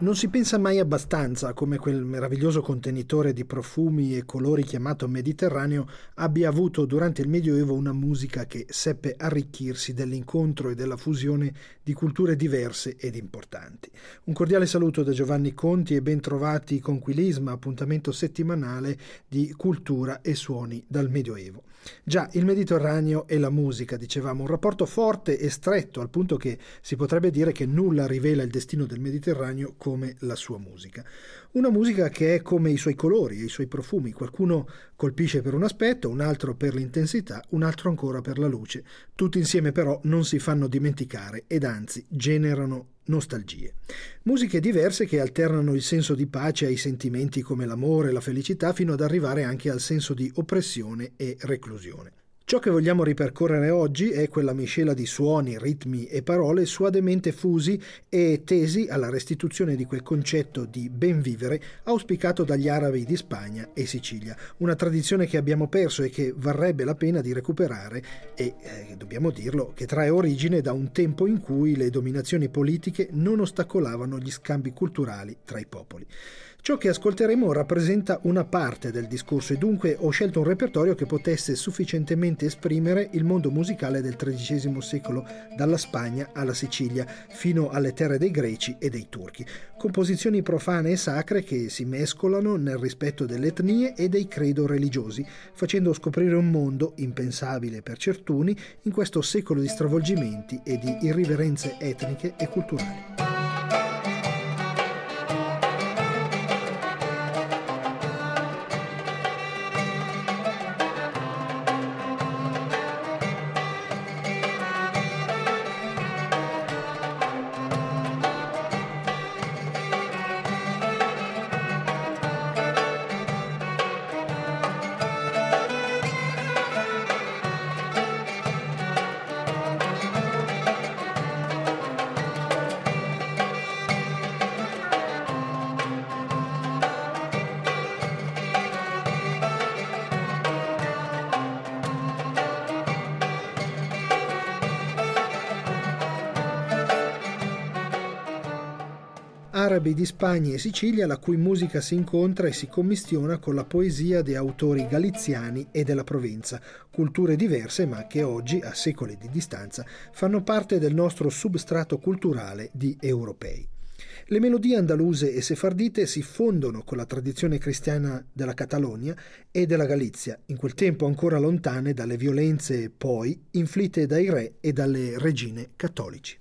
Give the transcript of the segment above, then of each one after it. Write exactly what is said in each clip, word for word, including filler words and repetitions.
Non si pensa mai abbastanza a come quel meraviglioso contenitore di profumi e colori chiamato Mediterraneo abbia avuto durante il Medioevo una musica che seppe arricchirsi dell'incontro e della fusione di culture diverse ed importanti. Un cordiale saluto da Giovanni Conti e ben trovati con Quilisma, appuntamento settimanale di cultura e suoni dal Medioevo. Già, il Mediterraneo e la musica, dicevamo, un rapporto forte e stretto, al punto che si potrebbe dire che nulla rivela il destino del Mediterraneo come la sua musica. Una musica che è come i suoi colori e i suoi profumi, qualcuno colpisce per un aspetto, un altro per l'intensità, un altro ancora per la luce. Tutti insieme però non si fanno dimenticare ed anzi generano nostalgie. Musiche diverse che alternano il senso di pace ai sentimenti come l'amore e la felicità fino ad arrivare anche al senso di oppressione e reclusione. Ciò che vogliamo ripercorrere oggi è quella miscela di suoni, ritmi e parole suavemente fusi e tesi alla restituzione di quel concetto di ben vivere auspicato dagli arabi di Spagna e Sicilia, una tradizione che abbiamo perso e che varrebbe la pena di recuperare e, eh, dobbiamo dirlo, che trae origine da un tempo in cui le dominazioni politiche non ostacolavano gli scambi culturali tra i popoli. Ciò che ascolteremo rappresenta una parte del discorso e dunque ho scelto un repertorio che potesse sufficientemente esprimere il mondo musicale del tredicesimo secolo, dalla Spagna alla Sicilia, fino alle terre dei Greci e dei Turchi. Composizioni profane e sacre che si mescolano nel rispetto delle etnie e dei credo religiosi, facendo scoprire un mondo impensabile per certuni in questo secolo di stravolgimenti e di irriverenze etniche e culturali. Arabi di Spagna e Sicilia, la cui musica si incontra e si commistiona con la poesia di autori galiziani e della Provenza, culture diverse ma che oggi, a secoli di distanza, fanno parte del nostro substrato culturale di europei. Le melodie andaluse e sefardite si fondono con la tradizione cristiana della Catalogna e della Galizia, in quel tempo ancora lontane dalle violenze poi inflitte dai re e dalle regine cattolici.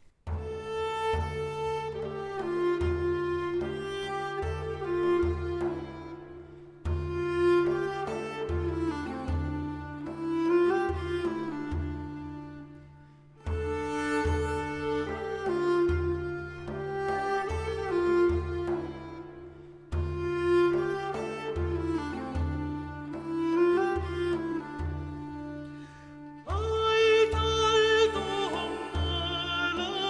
Ai tal dom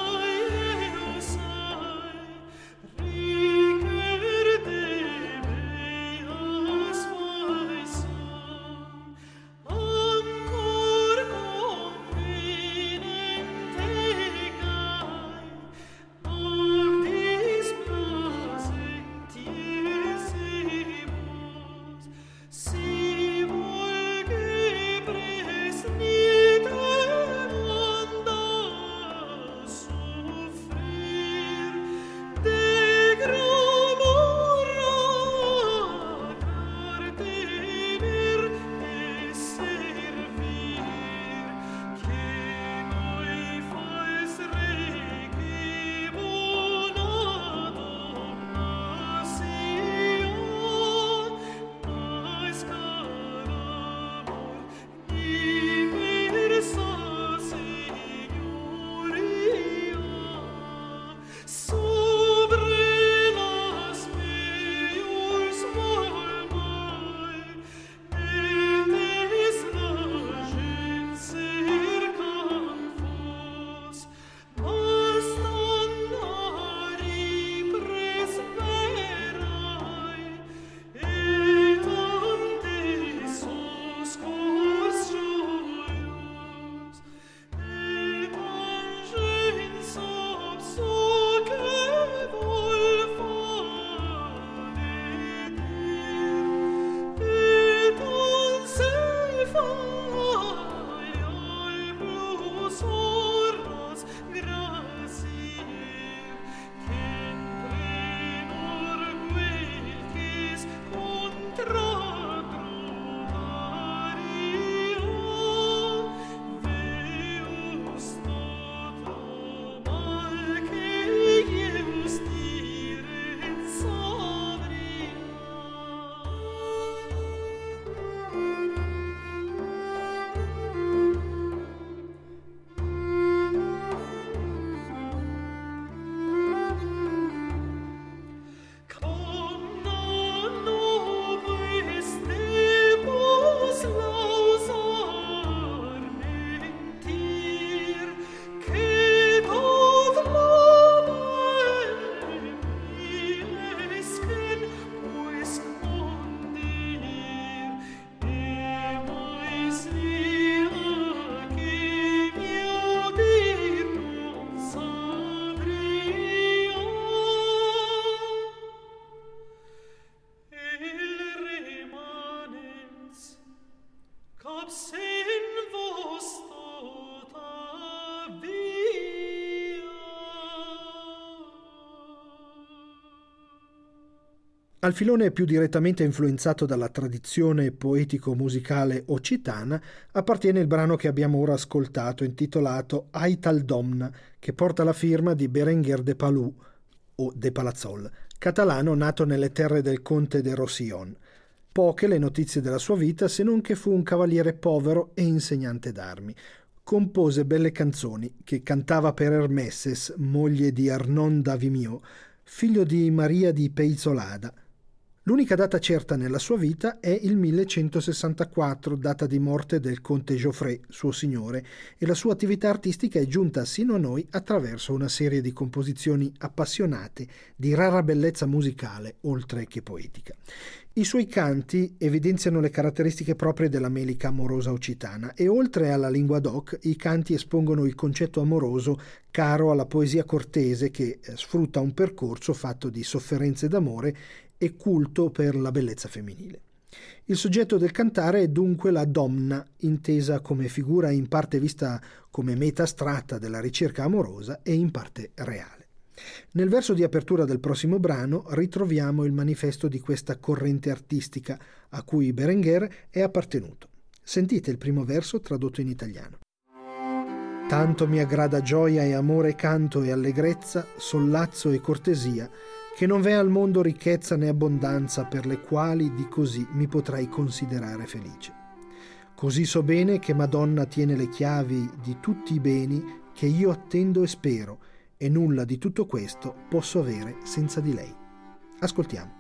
Al filone più direttamente influenzato dalla tradizione poetico-musicale occitana appartiene il brano che abbiamo ora ascoltato, intitolato Aital Domna, che porta la firma di Berenguer de Palou, o de Palazzol, catalano nato nelle terre del conte de Roussillon. Poche le notizie della sua vita, se non che fu un cavaliere povero e insegnante d'armi. Compose belle canzoni che cantava per Hermesses, moglie di Arnon d'Avimio, figlio di Maria di Peizolada. L'unica data certa nella sua vita è il millecentosessantaquattro, data di morte del conte Geoffrey, suo signore, e la sua attività artistica è giunta sino a noi attraverso una serie di composizioni appassionate, di rara bellezza musicale, oltre che poetica. I suoi canti evidenziano le caratteristiche proprie della melica amorosa occitana e oltre alla lingua d'oc i canti espongono il concetto amoroso caro alla poesia cortese che sfrutta un percorso fatto di sofferenze d'amore e culto per la bellezza femminile. Il soggetto del cantare è dunque la donna, intesa come figura in parte vista come meta astratta della ricerca amorosa e in parte reale. Nel verso di apertura del prossimo brano ritroviamo il manifesto di questa corrente artistica a cui Berenguer è appartenuto. Sentite il primo verso tradotto in italiano. Tanto mi aggrada gioia e amore, canto e allegrezza, sollazzo e cortesia, che non v'è al mondo ricchezza né abbondanza per le quali di così mi potrei considerare felice. Così so bene che Madonna tiene le chiavi di tutti i beni che io attendo e spero, e nulla di tutto questo posso avere senza di lei. Ascoltiamo.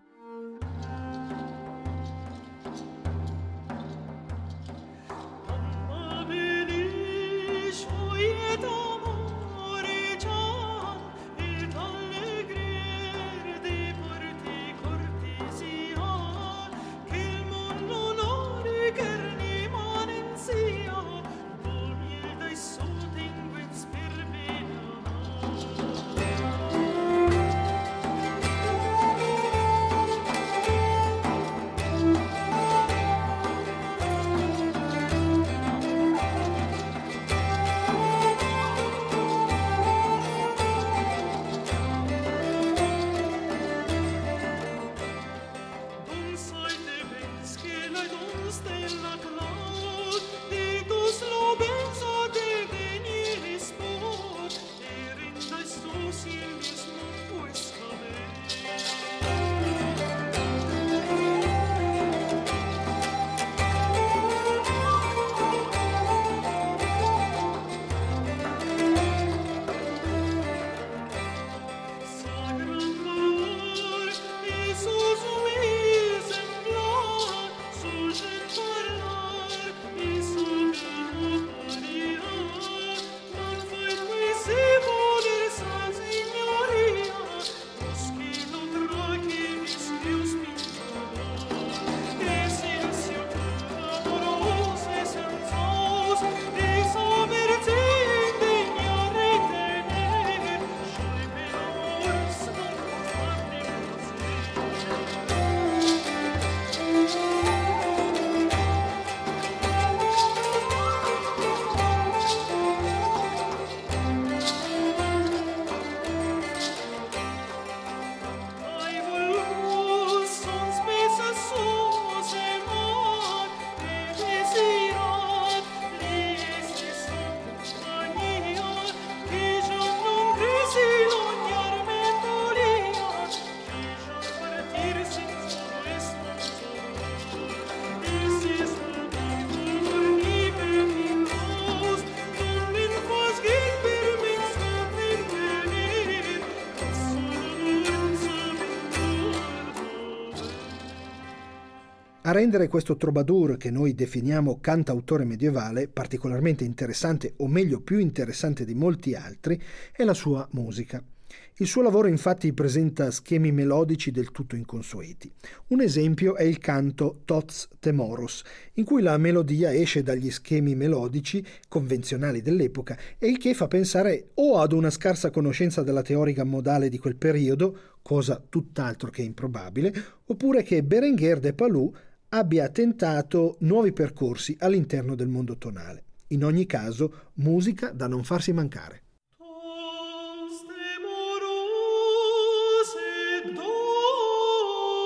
A rendere questo troubadour, che noi definiamo cantautore medievale, particolarmente interessante, o meglio più interessante di molti altri, è la sua musica. Il suo lavoro infatti presenta schemi melodici del tutto inconsueti. Un esempio è il canto Tots Temoros, in cui la melodia esce dagli schemi melodici convenzionali dell'epoca e il che fa pensare o ad una scarsa conoscenza della teorica modale di quel periodo, cosa tutt'altro che improbabile, oppure che Berenguer de Palou abbia tentato nuovi percorsi all'interno del mondo tonale. In ogni caso, musica da non farsi mancare. Dos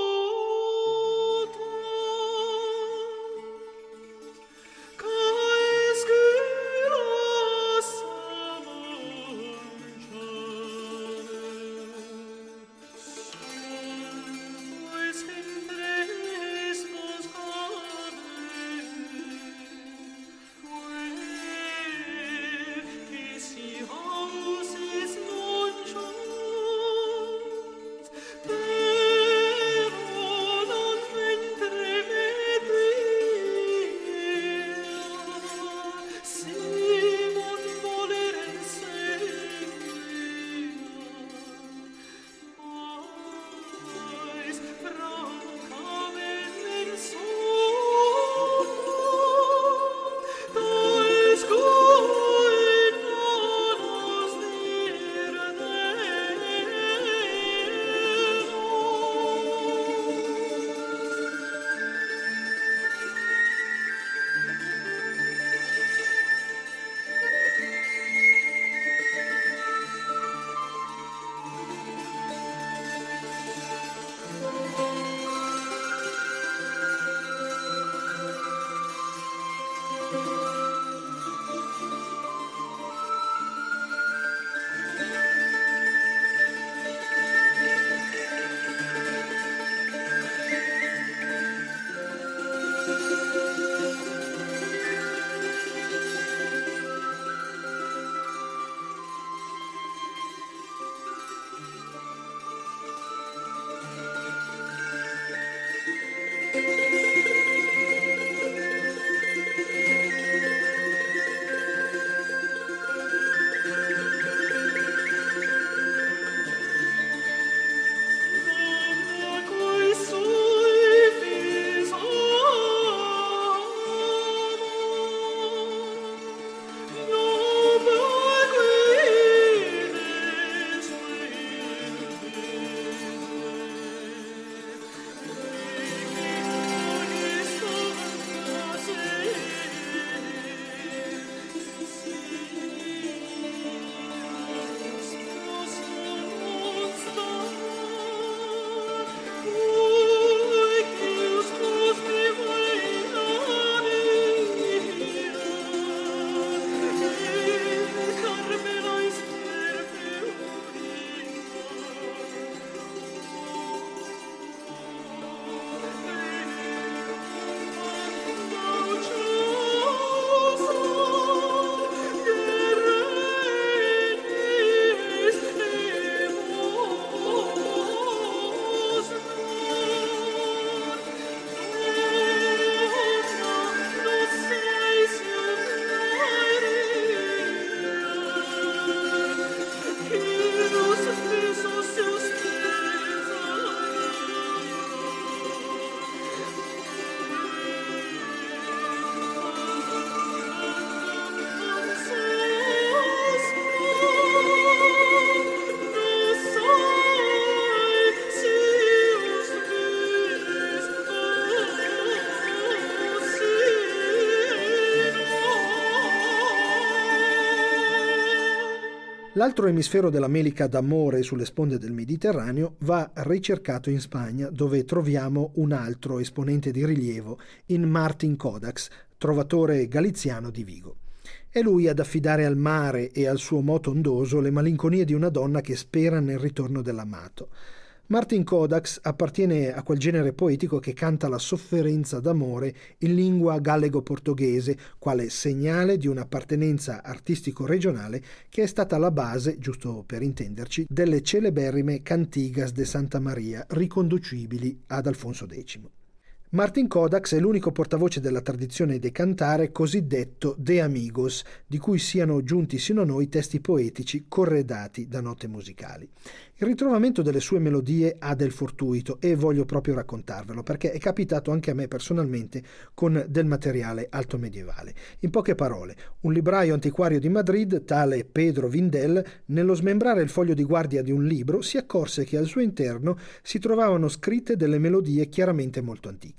L'altro emisfero della melica d'amore sulle sponde del Mediterraneo va ricercato in Spagna, dove troviamo un altro esponente di rilievo in Martin Kodax, trovatore galiziano di Vigo. È lui ad affidare al mare e al suo moto ondoso le malinconie di una donna che spera nel ritorno dell'amato. Martin Kodax appartiene a quel genere poetico che canta la sofferenza d'amore in lingua gallego-portoghese, quale segnale di un'appartenenza artistico-regionale che è stata la base, giusto per intenderci, delle celeberrime Cantigas de Santa Maria, riconducibili ad Alfonso decimo. Martin Kodax è l'unico portavoce della tradizione de cantare cosiddetto de amigos, di cui siano giunti sino a noi testi poetici corredati da note musicali. Il ritrovamento delle sue melodie ha del fortuito e voglio proprio raccontarvelo, perché è capitato anche a me personalmente con del materiale alto medievale. In poche parole, un libraio antiquario di Madrid, tale Pedro Vindel, nello smembrare il foglio di guardia di un libro, si accorse che al suo interno si trovavano scritte delle melodie chiaramente molto antiche.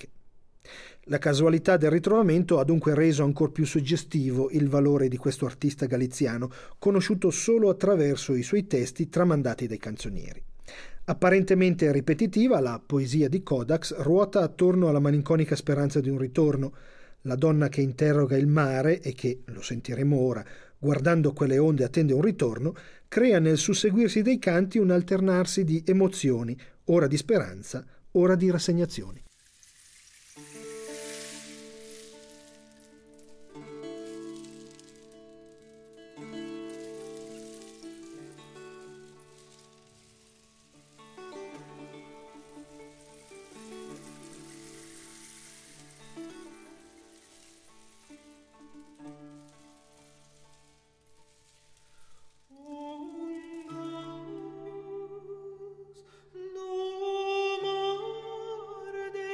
La casualità del ritrovamento ha dunque reso ancor più suggestivo il valore di questo artista galiziano, conosciuto solo attraverso i suoi testi tramandati dai canzonieri. Apparentemente ripetitiva, la poesia di Kodax ruota attorno alla malinconica speranza di un ritorno. La donna che interroga il mare e che, lo sentiremo ora, guardando quelle onde attende un ritorno, crea nel susseguirsi dei canti un alternarsi di emozioni, ora di speranza, ora di rassegnazioni. No more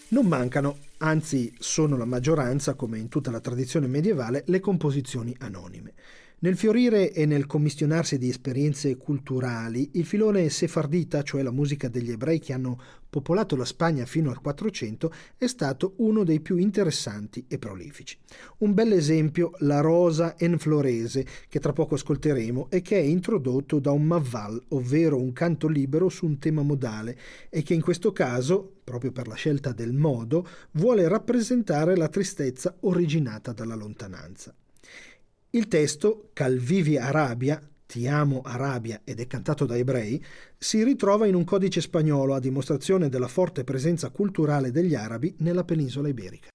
Non mancano, anzi sono la maggioranza, come in tutta la tradizione medievale, le composizioni anonime. Nel fiorire e nel commissionarsi di esperienze culturali, il filone sefardita, cioè la musica degli ebrei che hanno popolato la Spagna fino al quattrocento, è stato uno dei più interessanti e prolifici. Un bel esempio, la Rosa en Florese, che tra poco ascolteremo e che è introdotto da un mavval, ovvero un canto libero su un tema modale, e che in questo caso, proprio per la scelta del modo, vuole rappresentare la tristezza originata dalla lontananza. Il testo, Calvivi Arabia, Ti amo Arabia, ed è cantato da ebrei, si ritrova in un codice spagnolo a dimostrazione della forte presenza culturale degli arabi nella penisola iberica.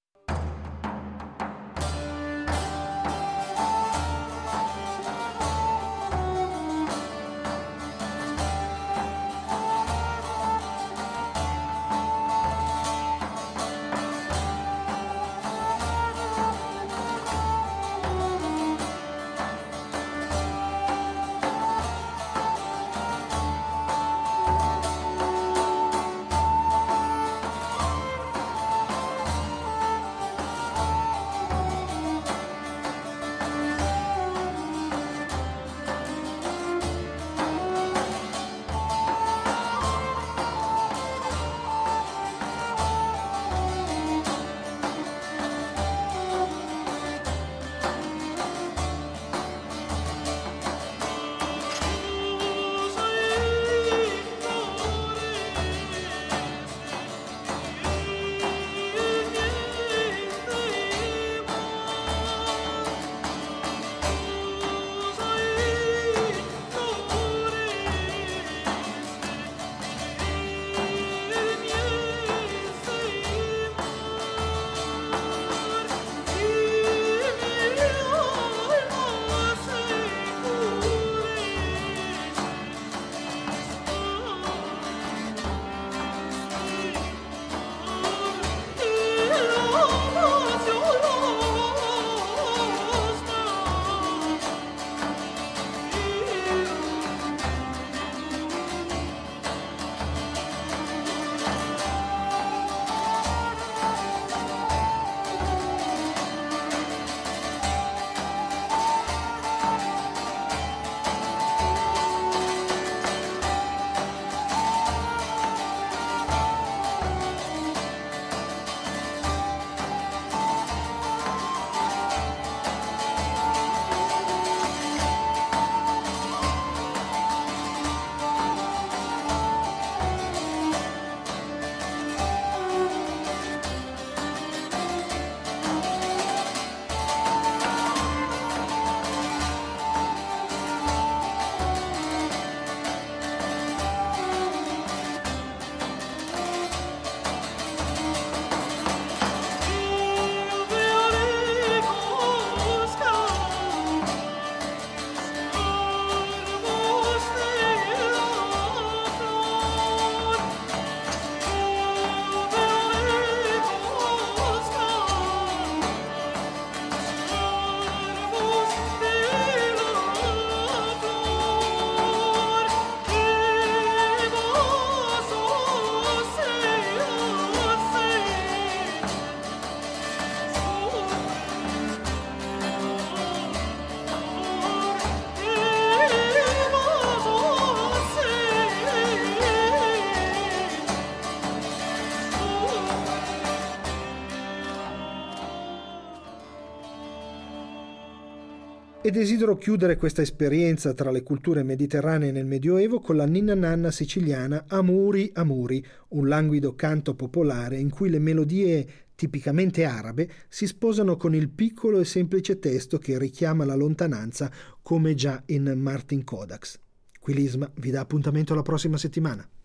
E desidero chiudere questa esperienza tra le culture mediterranee nel Medioevo con la ninna nanna siciliana Amuri Amuri, un languido canto popolare in cui le melodie tipicamente arabe si sposano con il piccolo e semplice testo che richiama la lontananza come già in Martin Kodax. Qui l'I S M A vi dà appuntamento la prossima settimana.